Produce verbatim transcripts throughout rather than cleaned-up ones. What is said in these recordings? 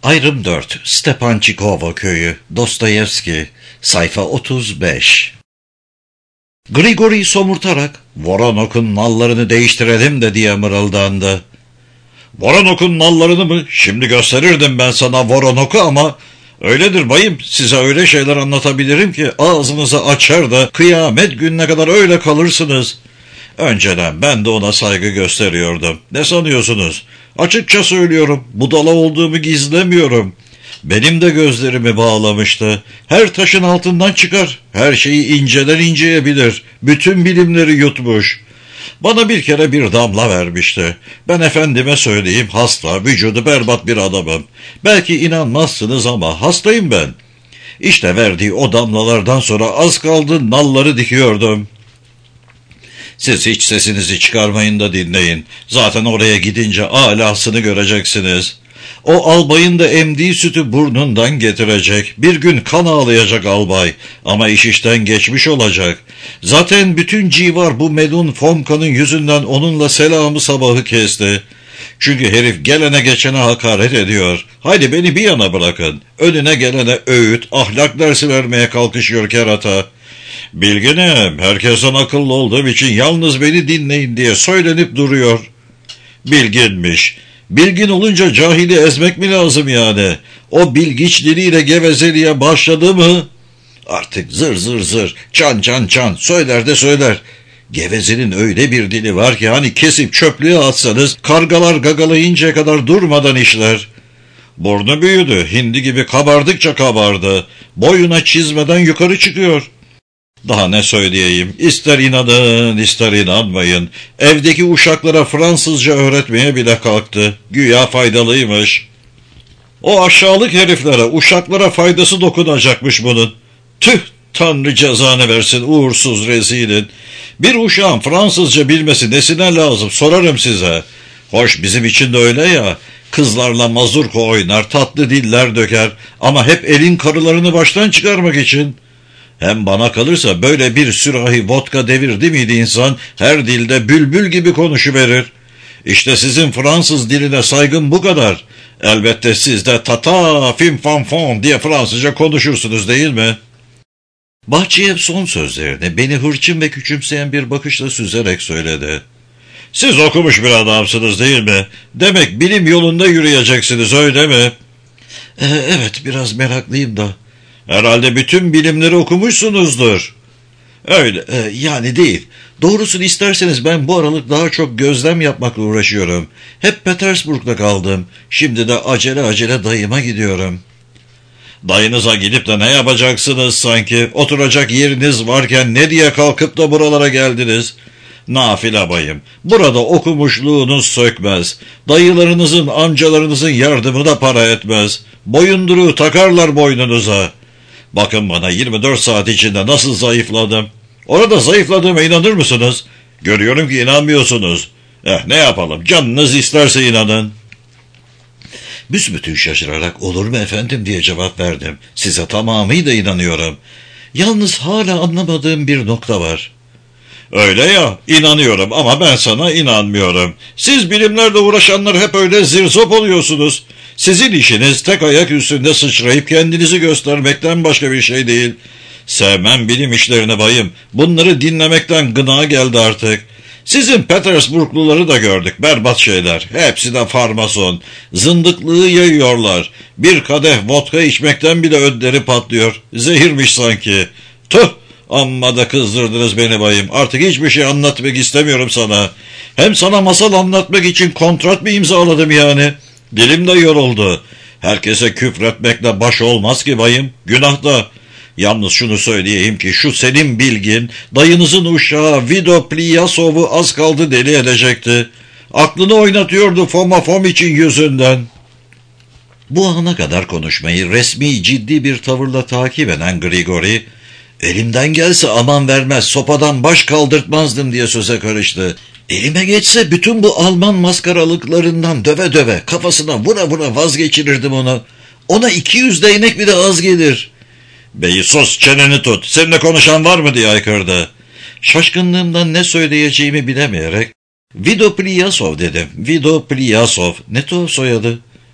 Ayrım dört. Stepançikova Köyü. Dostoyevski. Sayfa otuz beş. Grigori somurtarak "Voronok'un nallarını değiştirelim de" diye mırıldandı. "Voronok'un nallarını mı? Şimdi gösterirdim ben sana Voronok'u ama öyledir bayım, size öyle şeyler anlatabilirim ki ağzınızı açar da kıyamet gününe kadar öyle kalırsınız. Önceden ben de ona saygı gösteriyordum. Ne sanıyorsunuz? Açıkça söylüyorum, budala olduğumu gizlemiyorum. Benim de gözlerimi bağlamıştı. Her taşın altından çıkar, her şeyi inceden inceye bilir, bütün bilimleri yutmuş. Bana bir kere bir damla vermişti. Ben efendime söyleyeyim, hasta, vücudu berbat bir adamım. Belki inanmazsınız ama hastayım ben. İşte verdiği o damlalardan sonra az kaldı nalları dikiyordum. Siz hiç sesinizi çıkarmayın da dinleyin. Zaten oraya gidince alasını göreceksiniz. O albayın da emdiği sütü burnundan getirecek. Bir gün kan ağlayacak albay. Ama iş işten geçmiş olacak. Zaten bütün civar bu melun Fomka'nın yüzünden onunla selamı sabahı kesti. Çünkü herif gelene geçene hakaret ediyor. Haydi beni bir yana bırakın. Önüne gelene öğüt, ahlak dersi vermeye kalkışıyor kerata. Bilginim, herkesten akıllı olduğum için yalnız beni dinleyin diye söylenip duruyor. Bilginmiş. Bilgin olunca cahili ezmek mi lazım yani? O bilgiç diliyle gevezeliğe başladı mı? Artık zır zır zır, çan çan çan, söyler de söyler. Gevezenin öyle bir dili var ki hani kesip çöplüğe atsanız kargalar gagalayıncaya kadar durmadan işler. Burnu büyüdü, hindi gibi kabardıkça kabardı. Boyuna çizmeden yukarı çıkıyor. Daha ne söyleyeyim, ister inanın ister inanmayın, evdeki uşaklara Fransızca öğretmeye bile kalktı, güya faydalıymış. O aşağılık heriflere, uşaklara faydası dokunacakmış bunun. Tüh, Tanrı cezanı versin uğursuz rezilin. Bir uşağın Fransızca bilmesi nesine lazım sorarım size. Hoş bizim için de öyle ya, kızlarla mazurka oynar, tatlı diller döker ama hep elin karılarını baştan çıkarmak için. Hem bana kalırsa böyle bir sürahi vodka devirdi miydi insan, her dilde bülbül gibi konuşuverir. İşte sizin Fransız diline saygım bu kadar. Elbette siz de tata, fim fam fon diye Fransızca konuşursunuz değil mi? Bahçeyev son sözlerini beni hırçın ve küçümseyen bir bakışla süzerek söyledi. Siz okumuş bir adamsınız değil mi? Demek bilim yolunda yürüyeceksiniz öyle mi? Ee, evet biraz meraklıyım da. Herhalde bütün bilimleri okumuşsunuzdur. Öyle e, yani değil. Doğrusunu isterseniz ben bu aralık daha çok gözlem yapmakla uğraşıyorum. Hep Petersburg'da kaldım. Şimdi de acele acele dayıma gidiyorum. Dayınıza gidip de ne yapacaksınız sanki? Oturacak yeriniz varken ne diye kalkıp da buralara geldiniz? Nafile bayım, burada okumuşluğunuz sökmez. Dayılarınızın, amcalarınızın yardımı da para etmez. Boyunduruğu takarlar boynunuza. Bakın bana yirmi dört saat içinde nasıl zayıfladım. Orada zayıfladığıma inanır mısınız? Görüyorum ki inanmıyorsunuz. Eh ne yapalım, canınız isterse inanın. Büsbütün şaşırarak olur mu efendim diye cevap verdim. Size tamamıyla inanıyorum. Yalnız hala anlamadığım bir nokta var. Öyle ya, inanıyorum ama ben sana inanmıyorum. Siz bilimlerle uğraşanlar hep öyle zirzop oluyorsunuz. Sizin işiniz tek ayak üstünde sıçrayıp kendinizi göstermekten başka bir şey değil. Sevmem bilim işlerini bayım. Bunları dinlemekten gına geldi artık. Sizin Petersburgluları da gördük, berbat şeyler. Hepsi de farmason. Zındıklığı yayıyorlar. Bir kadeh vodka içmekten bile ödleri patlıyor. Zehirmiş sanki. Tüh! Amma da kızdırdınız beni bayım. Artık hiçbir şey anlatmak istemiyorum sana. Hem sana masal anlatmak için kontrat mı imzaladım yani? Dilim de yoruldu. Herkese küfretmekle baş olmaz ki bayım. Günah da. Yalnız şunu söyleyeyim ki şu senin bilgin, dayınızın uşağı Vido Plyasov'u az kaldı deli edecekti. Aklını oynatıyordu Foma Fomiç'in yüzünden. Bu ana kadar konuşmayı resmi ciddi bir tavırla takip eden Grigori, elimden gelse aman vermez, sopadan baş kaldırtmazdım diye söze karıştı. Elime geçse bütün bu Alman maskaralıklarından döve döve, kafasına vura vura vazgeçirirdim onu. Ona iki yüz değnek bile az gelir. Bey sus, çeneni tut, seninle konuşan var mı diye haykırdı. Şaşkınlığımdan ne söyleyeceğimi bilemeyerek, Vido Plyasov dedim. Vido Plyasov, ne tuhaf soyadı.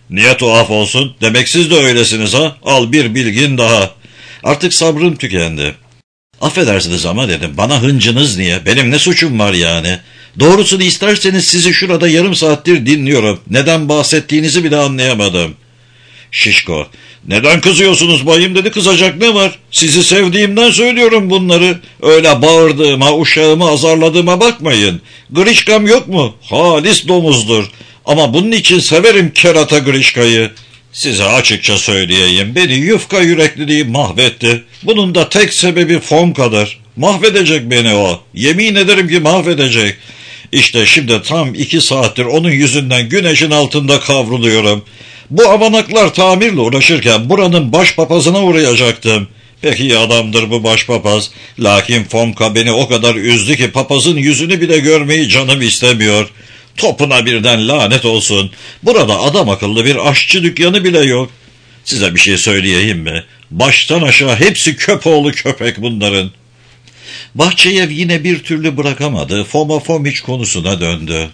Niye tuhaf olsun? Demek siz de öylesiniz ha? Al bir bilgin daha. Artık sabrım tükendi. Affedersiniz ama dedim, bana hıncınız niye? Benim ne suçum var yani? Doğrusunu isterseniz sizi şurada yarım saattir dinliyorum. Neden bahsettiğinizi bile anlayamadım. Şişko, neden kızıyorsunuz bayım dedi, kızacak ne var? Sizi sevdiğimden söylüyorum bunları. Öyle bağırdığıma, uşağımı azarladığıma bakmayın. Grişkam yok mu? Halis domuzdur. Ama bunun için severim kerata Grişka'yı. Size açıkça söyleyeyim, beni yufka yürekliliği mahvetti. Bunun da tek sebebi Fomka'dır. Mahvedecek beni o. Yemin ederim ki mahvedecek. İşte şimdi tam iki saattir onun yüzünden güneşin altında kavruluyorum. Bu avanaklar tamirle uğraşırken buranın başpapazına uğrayacaktım. Pek iyi adamdır bu başpapaz. Lakin Fomka beni o kadar üzdü ki papazın yüzünü bile görmeyi canım istemiyor. Topuna birden lanet olsun. Burada adam akıllı bir aşçı dükkanı bile yok. Size bir şey söyleyeyim mi? Baştan aşağı hepsi köpoğlu köpek bunların. Bahçeyev yine bir türlü bırakamadı. Foma Fomiç konusuna döndü.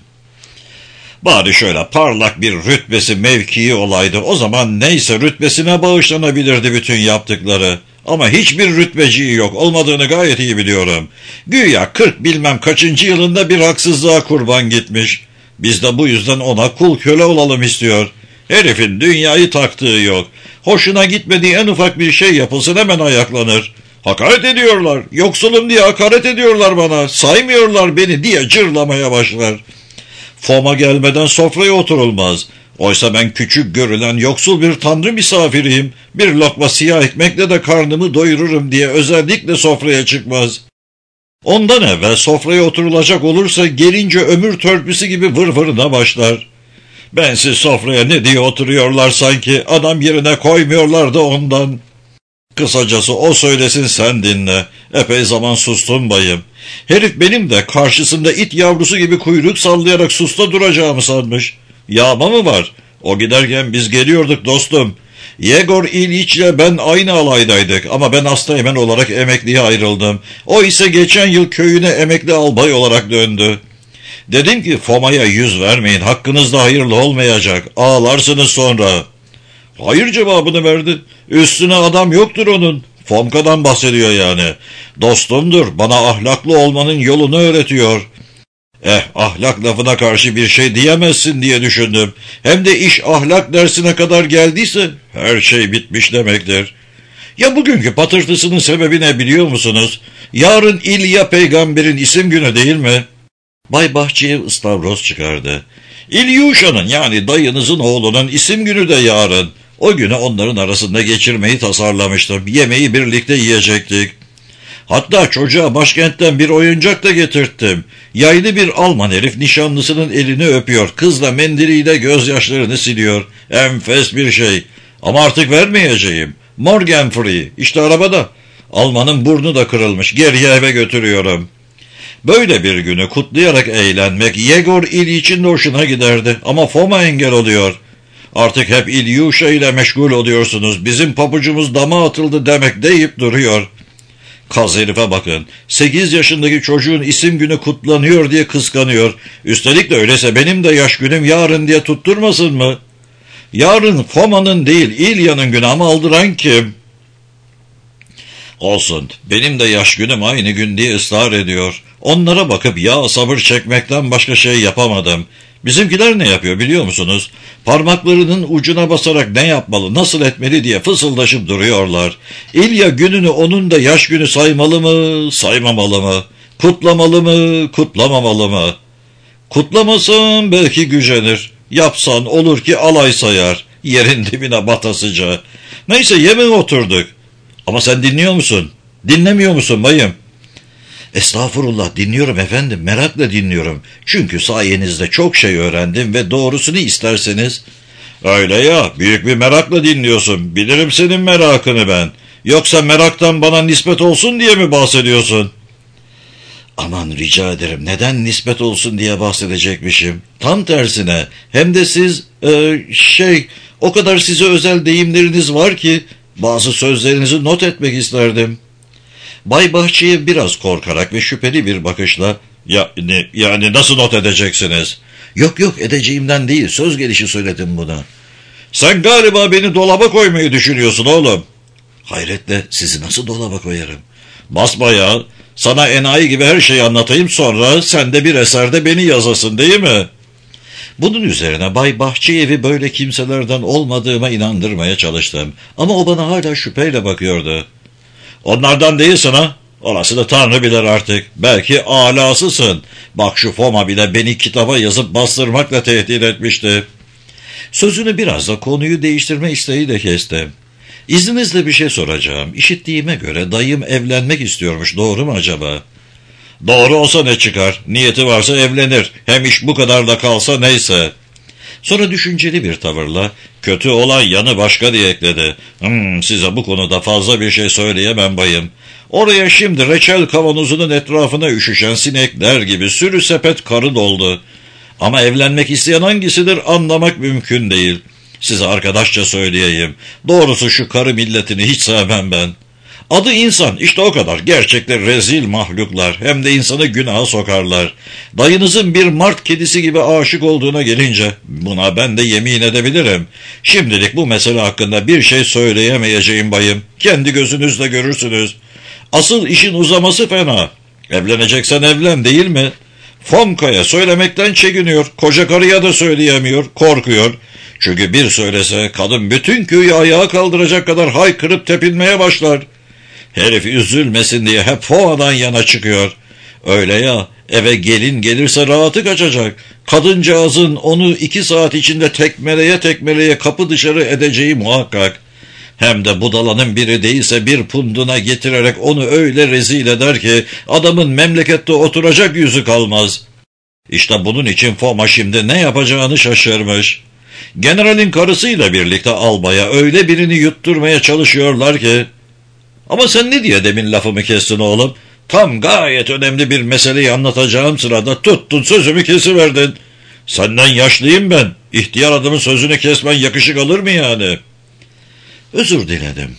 Bari şöyle parlak bir rütbesi mevkii olaydı. O zaman neyse rütbesine bağışlanabilirdi bütün yaptıkları. Ama hiçbir rütbeciği yok. Olmadığını gayet iyi biliyorum. Güya kırk bilmem kaçıncı yılında bir haksızlığa kurban gitmiş. Biz de bu yüzden ona kul köle olalım istiyor. Herifin dünyayı taktığı yok. Hoşuna gitmediği en ufak bir şey yapılsın hemen ayaklanır. Hakaret ediyorlar. Yoksulum diye hakaret ediyorlar bana. Saymıyorlar beni diye cırlamaya başlar. Foma gelmeden sofraya oturulmaz. Oysa ben küçük görülen yoksul bir tanrı misafiriyim. Bir lokma siyah ekmekle de karnımı doyururum diye özellikle sofraya çıkmaz. Ondan evvel sofraya oturulacak olursa gelince ömür törpüsü gibi vır vırına başlar. Bensiz sofraya ne diye oturuyorlar sanki, adam yerine koymuyorlar da ondan. Kısacası o söylesin sen dinle. Epey zaman sustum bayım. Herif benim de karşısında it yavrusu gibi kuyruk sallayarak susta duracağımı sanmış. Yağma mı var? O giderken biz geliyorduk dostum. Yegor İliç'le ben aynı alaydaydık ama ben asteğmen olarak emekliye ayrıldım. O ise geçen yıl köyüne emekli albay olarak döndü. Dedim ki Foma'ya yüz vermeyin, hakkınızda hayırlı olmayacak, ağlarsınız sonra. Hayır cevabını verdi. Üstüne adam yoktur onun. Fomka'dan bahsediyor yani. Dostumdur, bana ahlaklı olmanın yolunu öğretiyor. Eh, ahlak lafına karşı bir şey diyemezsin diye düşündüm. Hem de iş ahlak dersine kadar geldiyse her şey bitmiş demektir. Ya bugünkü patırtısının sebebi ne biliyor musunuz? Yarın İlya peygamberin isim günü değil mi? Bay Bahçeyev ıstavroz çıkardı. İlyuşa'nın yani dayınızın oğlunun isim günü de yarın. O günü onların arasında geçirmeyi tasarlamıştım. Yemeği birlikte yiyecektik. Hatta çocuğa başkentten bir oyuncak da getirttim. Yaylı bir Alman herif nişanlısının elini öpüyor. Kız da mendiliyle gözyaşlarını siliyor. Enfes bir şey. Ama artık vermeyeceğim. Morgan Free. İşte arabada. Almanın burnu da kırılmış. Geriye eve götürüyorum. Böyle bir günü kutlayarak eğlenmek Yegor İliç'in de hoşuna giderdi. Ama Foma engel oluyor. Artık hep İlyuşa ile meşgul oluyorsunuz. Bizim pabucumuz dama atıldı demek deyip duruyor. Kaz herife bakın. Sekiz yaşındaki çocuğun isim günü kutlanıyor diye kıskanıyor. Üstelik de öyleyse benim de yaş günüm yarın diye tutturmasın mı? Yarın Foma'nın değil İlya'nın günü ama aldıran kim? Olsun, benim de yaş günüm aynı gün diye ısrar ediyor. Onlara bakıp ya sabır çekmekten başka şey yapamadım. Bizimkiler ne yapıyor biliyor musunuz? Parmaklarının ucuna basarak ne yapmalı, nasıl etmeli diye fısıldaşıp duruyorlar. İlya gününü onun da yaş günü saymalı mı, saymamalı mı? Kutlamalı mı, kutlamamalı mı? Kutlamasın belki gücenir. Yapsan olur ki alay sayar. Yerin dibine batasıca. Neyse yemeğe oturduk. Ama sen dinliyor musun? Dinlemiyor musun bayım? Estağfurullah, dinliyorum efendim, merakla dinliyorum. Çünkü sayenizde çok şey öğrendim ve doğrusunu isterseniz... Öyle ya, büyük bir merakla dinliyorsun. Bilirim senin merakını ben. Yoksa meraktan bana nispet olsun diye mi bahsediyorsun? Aman rica ederim, neden nispet olsun diye bahsedecekmişim? Tam tersine, hem de siz e, şey o kadar size özel deyimleriniz var ki bazı sözlerinizi not etmek isterdim. Bay Bahçeyev biraz korkarak ve şüpheli bir bakışla ya, ne, yani nasıl not edeceksiniz? Yok yok, edeceğimden değil, söz gelişi söyledim bunu. Sen galiba beni dolaba koymayı düşünüyorsun oğlum. Hayretle, sizi nasıl dolaba koyarım? Basbayağı, sana enayi gibi her şeyi anlatayım, sonra sen de bir eserde beni yazasın değil mi? Bunun üzerine Bay Bahçeyevi böyle kimselerden olmadığıma inandırmaya çalıştım. Ama o bana hala şüpheyle bakıyordu. Onlardan değilsin ha? Orasını Tanrı bilir artık. Belki alasısın. Bak şu Foma bile beni kitaba yazıp bastırmakla tehdit etmişti. Sözünü biraz da konuyu değiştirme isteğiyle kestim. İzninizle bir şey soracağım. İşittiğime göre dayım evlenmek istiyormuş. Doğru mu acaba? Doğru olsa ne çıkar? Niyeti varsa evlenir. Hem iş bu kadar da kalsa neyse. Sonra düşünceli bir tavırla, kötü olan yanı başka diye ekledi. Hmm, size bu konuda fazla bir şey söyleyemem bayım. Oraya şimdi reçel kavanozunun etrafına üşüşen sinekler gibi sürü sepet karı doldu. Ama evlenmek isteyen hangisidir anlamak mümkün değil. Size arkadaşça söyleyeyim. Doğrusu şu karı milletini hiç sevmem ben. Adı insan, işte o kadar. Gerçekten rezil mahluklar. Hem de insanı günaha sokarlar. Dayınızın bir mart kedisi gibi aşık olduğuna gelince, buna ben de yemin edebilirim. Şimdilik bu mesele hakkında bir şey söyleyemeyeceğim bayım. Kendi gözünüzle görürsünüz. Asıl işin uzaması fena. Evleneceksen evlen, değil mi? Fomka'ya söylemekten çekiniyor. Koca karıya da söyleyemiyor, korkuyor. Çünkü bir söylese kadın bütün köyü ayağa kaldıracak kadar haykırıp tepinmeye başlar. Herif üzülmesin diye hep Foma'dan yana çıkıyor. Öyle ya, eve gelin gelirse rahatı kaçacak. Kadıncağızın onu iki saat içinde tekmeleye tekmeleye kapı dışarı edeceği muhakkak. Hem de budalanın biri değilse bir punduna getirerek onu öyle rezil eder ki adamın memlekette oturacak yüzü kalmaz. İşte bunun için Foma şimdi ne yapacağını şaşırmış. Generalin karısıyla birlikte albaya öyle birini yutturmaya çalışıyorlar ki... Ama sen ne diye demin lafımı kestin oğlum? Tam gayet önemli bir meseleyi anlatacağım sırada tuttun sözümü kesiverdin. Senden yaşlıyım ben. İhtiyar adamın sözünü kesmen yakışık alır mı yani? Özür diledim.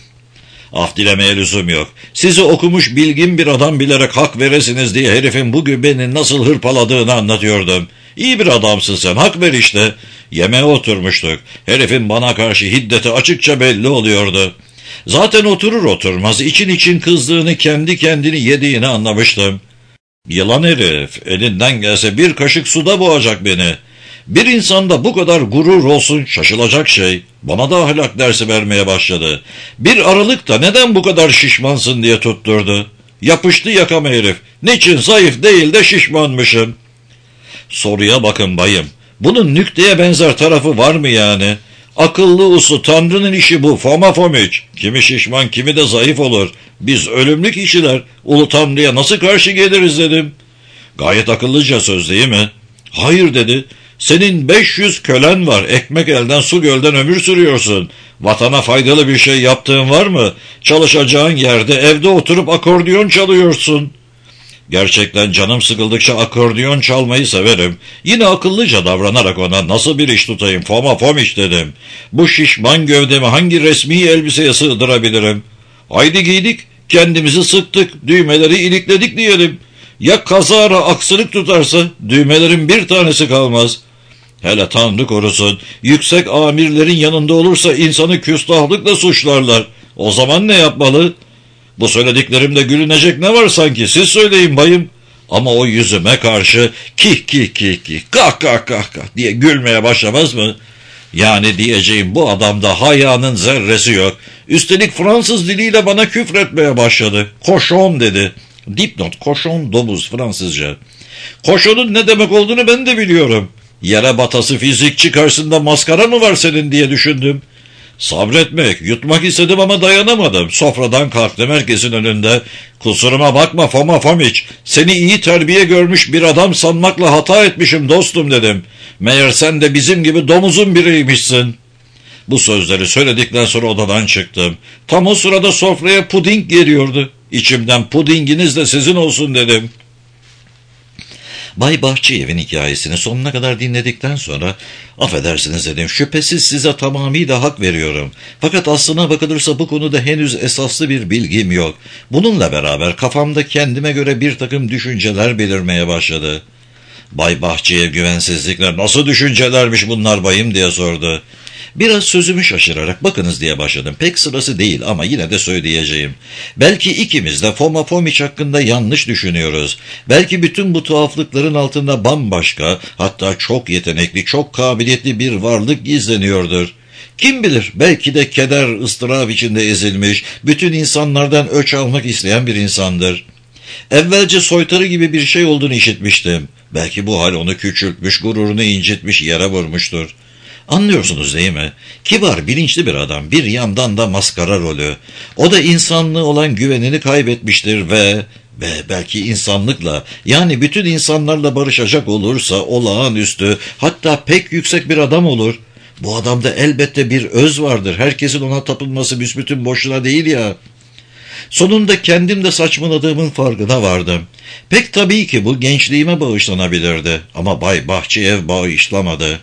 Af dilemeye lüzum yok. Sizi okumuş bilgin bir adam bilerek hak veresiniz diye herifin bugün beni nasıl hırpaladığını anlatıyordum. İyi bir adamsın sen, hak ver işte. Yemeğe oturmuştuk. Herifin bana karşı hiddeti açıkça belli oluyordu. Zaten oturur oturmaz için için kızdığını, kendi kendini yediğini anlamıştım. Yılan herif, elinden gelse bir kaşık suda boğacak beni. Bir insanda bu kadar gurur olsun şaşılacak şey. Bana da ahlak dersi vermeye başladı. Bir aralıkta neden bu kadar şişmansın diye tutturdu. Yapıştı yakama herif. Niçin zayıf değil de şişmanmışım? Soruya bakın bayım. Bunun nükteye benzer tarafı var mı yani? Akıllı uslu Tanrı'nın işi bu Foma Fomiç. Kimi şişman kimi de zayıf olur. Biz ölümlü kişiler Ulu Tanrı'ya nasıl karşı geliriz dedim. Gayet akıllıca söz değil mi? Hayır dedi. Senin beş yüz kölen var. Ekmek elden su gölden ömür sürüyorsun. Vatana faydalı bir şey yaptığın var mı? Çalışacağın yerde evde oturup akordeon çalıyorsun. Gerçekten canım sıkıldıkça akordeon çalmayı severim. Yine akıllıca davranarak ona nasıl bir iş tutayım Foma Fomiç dedim. Bu şişman gövdemi hangi resmi elbiseye sığdırabilirim? Haydi giydik, kendimizi sıktık, düğmeleri ilikledik diyelim. Ya kazara aksırık tutarsa düğmelerin bir tanesi kalmaz. Hele Tanrı korusun, yüksek amirlerin yanında olursa insanı küstahlıkla suçlarlar. O zaman ne yapmalı? Bu söylediklerimde gülünecek ne var sanki, siz söyleyin bayım. Ama o yüzüme karşı kih kih kih kih kah kah kah kah diye gülmeye başlamaz mı? Yani diyeceğim bu adamda hayanın zerresi yok. Üstelik Fransız diliyle bana küfretmeye başladı. Koşon dedi. Dipnot, koşon domuz Fransızca. Koşonun ne demek olduğunu ben de biliyorum. Yere batası fizikçi karşısında maskara mı var senin diye düşündüm. Sabretmek, yutmak istedim ama dayanamadım. Sofradan kalktım herkesin önünde. Kusuruma bakma Foma Fomiç. Seni iyi terbiye görmüş bir adam sanmakla hata etmişim dostum dedim. Meğer sen de bizim gibi domuzun biriymişsin. Bu sözleri söyledikten sonra odadan çıktım. Tam o sırada sofraya puding geliyordu. İçimden pudinginiz de sizin olsun dedim. Bay Bahçeyev'in hikayesini sonuna kadar dinledikten sonra affedersiniz dedim. Şüphesiz size tamamıyla hak veriyorum. Fakat aslına bakılırsa bu konuda henüz esaslı bir bilgim yok. Bununla beraber kafamda kendime göre bir takım düşünceler belirmeye başladı. Bay Bahçeyev güvensizlikler nasıl düşüncelermiş bunlar bayım diye sordu. Biraz sözümü şaşırarak bakınız diye başladım. Pek sırası değil ama yine de söyleyeceğim. Belki ikimiz de Foma Fomiç hakkında yanlış düşünüyoruz. Belki bütün bu tuhaflıkların altında bambaşka, hatta çok yetenekli, çok kabiliyetli bir varlık gizleniyordur. Kim bilir, belki de keder, ıstırap içinde ezilmiş, bütün insanlardan öç almak isteyen bir insandır. Evvelce soytarı gibi bir şey olduğunu işitmiştim. Belki bu hal onu küçültmüş, gururunu incitmiş, yere vurmuştur. Anlıyorsunuz değil mi? Kibar, bilinçli bir adam, bir yandan da maskara rolü. O da insanlığı olan güvenini kaybetmiştir ve... ve belki insanlıkla, yani bütün insanlarla barışacak olursa olağanüstü, hatta pek yüksek bir adam olur. Bu adamda elbette bir öz vardır. Herkesin ona tapınması büsbütün boşuna değil ya. Sonunda kendim de saçmaladığımın farkına vardım. Pek tabii ki bu gençliğime bağışlanabilirdi. Ama Bay Bahçeyev bağışlamadı.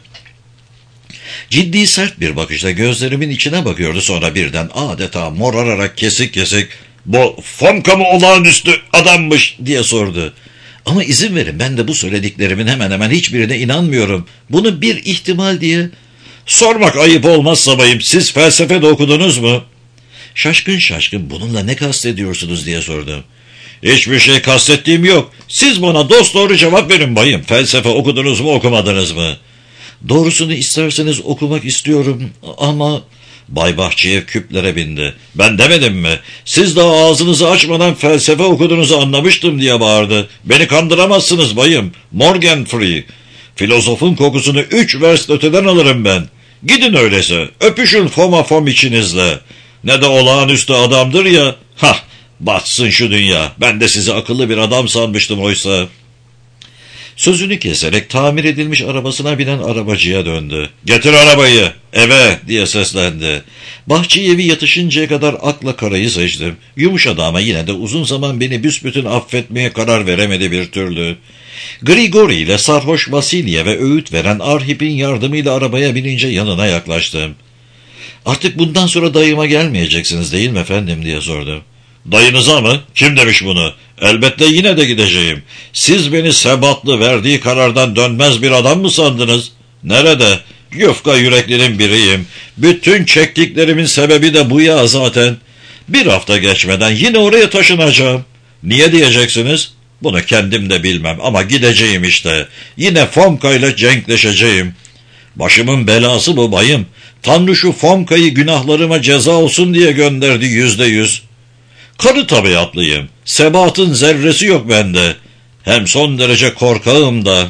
Ciddi sert bir bakışla gözlerimin içine bakıyordu, sonra birden adeta morararak kesik kesik "Bu Fomka mı olağanüstü adammış?" diye sordu. Ama izin verin, ben de bu söylediklerimin hemen hemen hiçbirine inanmıyorum. Bunu bir ihtimal diye... "Sormak ayıp olmazsa bayım, siz felsefe de okudunuz mu?" Şaşkın şaşkın "Bununla ne kastediyorsunuz?" diye sordum. "Hiçbir şey kastettiğim yok. Siz bana dosdoğru cevap verin bayım. Felsefe okudunuz mu, okumadınız mı?" "Doğrusunu isterseniz okumak istiyorum ama..." Bay Bahçeyev küplere bindi. "Ben demedim mi? Siz daha ağzınızı açmadan felsefe okuduğunuzu anlamıştım" diye bağırdı. "Beni kandıramazsınız bayım. Morgan Free. Filozofun kokusunu üç verst öteden alırım ben. Gidin öyleyse, öpüşün Foma Fomiç'inizle. Ne de olağanüstü adamdır ya. Hah, batsın şu dünya. Ben de sizi akıllı bir adam sanmıştım oysa." Sözünü keserek tamir edilmiş arabasına binen arabacıya döndü. "Getir arabayı, eve!" diye seslendi. Bahçeyevi yatışıncaya kadar akla karayı seçtim. Yumuşadı ama yine de uzun zaman beni büsbütün affetmeye karar veremedi bir türlü. Grigori ile sarhoş Vasilyev'e öğüt veren Arhip'in yardımıyla arabaya binince yanına yaklaştım. "Artık bundan sonra dayıma gelmeyeceksiniz değil mi efendim?" diye sordum. "Dayınıza mı? Kim demiş bunu? Elbette yine de gideceğim. Siz beni sebatlı, verdiği karardan dönmez bir adam mı sandınız? Nerede? Yufka yüreklinin biriyim. Bütün çektiklerimin sebebi de bu ya zaten. Bir hafta geçmeden yine oraya taşınacağım. Niye diyeceksiniz? Bunu kendim de bilmem ama gideceğim işte. Yine Fomka ile cenkleşeceğim. Başımın belası bu bayım. Tanrı şu Fomka'yı günahlarıma ceza olsun diye gönderdi yüzde yüz. Karı tabiatlıyım. Sebatın zerresi yok bende. Hem son derece korkağım da."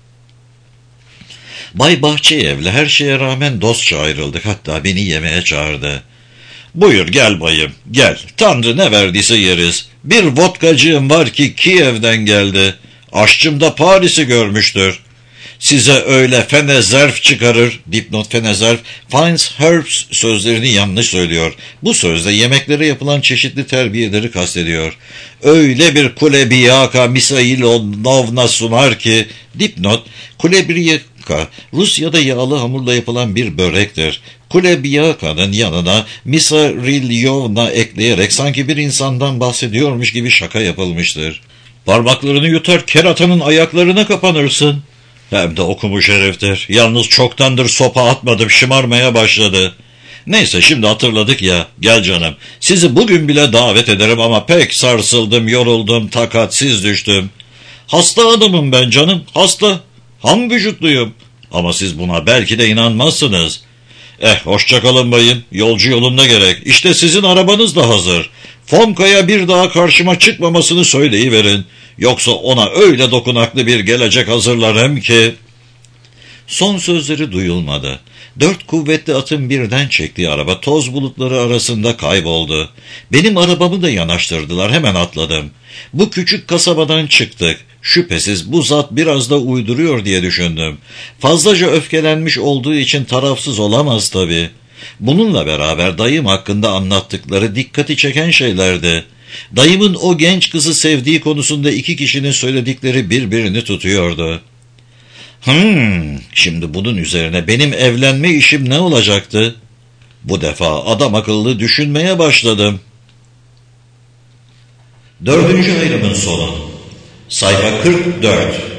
Bay Bahçeyev'le her şeye rağmen dostça ayrıldık. Hatta beni yemeğe çağırdı. "Buyur gel bayım, gel. Tanrı ne verdiyse yeriz. Bir vodkacığım var ki Kiev'den geldi. Aşçım da Paris'i görmüştür. Size öyle fenezerf çıkarır." Dipnot: fenezerf, finds herbs sözlerini yanlış söylüyor. Bu sözde yemeklere yapılan çeşitli terbiyeleri kastediyor. "Öyle bir kulebiyaka Misailovna sunar ki..." Dipnot: kulebiyaka Rusya'da yağlı hamurla yapılan bir börektir. Kulebiyaka'nın yanına Misailovna ekleyerek sanki bir insandan bahsediyormuş gibi şaka yapılmıştır. "Parmaklarını yutar keratanın ayaklarına kapanırsın." Hem de okumuş heriftir. Yalnız çoktandır sopa atmadım, şımarmaya başladı. Neyse, şimdi hatırladık ya. Gel canım, sizi bugün bile davet ederim ama pek sarsıldım, yoruldum, takatsiz düştüm. Hasta adamım ben canım, hasta. Ham vücutluyum. Ama siz buna belki de inanmazsınız. Eh, hoşçakalın bayım, yolcu yolunda gerek. İşte sizin arabanız da hazır. Fomka'ya bir daha karşıma çıkmamasını söyleyiverin. Yoksa ona öyle dokunaklı bir gelecek hazırlarım ki... Son sözleri duyulmadı. Dört kuvvetli atın birden çektiği araba toz bulutları arasında kayboldu. Benim arabamı da yanaştırdılar, hemen atladım. Bu küçük kasabadan çıktık. Şüphesiz bu zat biraz da uyduruyor diye düşündüm. Fazlaca öfkelenmiş olduğu için tarafsız olamaz tabii. Bununla beraber dayım hakkında anlattıkları dikkati çeken şeylerdi. Dayımın o genç kızı sevdiği konusunda iki kişinin söyledikleri birbirini tutuyordu. Hmm, şimdi bunun üzerine benim evlenme işim ne olacaktı? Bu defa adam akıllı düşünmeye başladım. Dördüncü ayrımın sonu. Sayfa kırk dört.